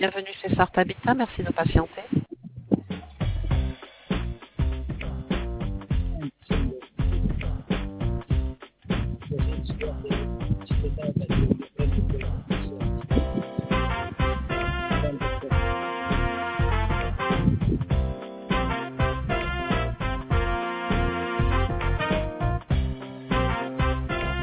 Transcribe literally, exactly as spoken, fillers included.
bienvenue chez Sarthe Habitat, merci de patienter. J'ai une histoire de petit débat,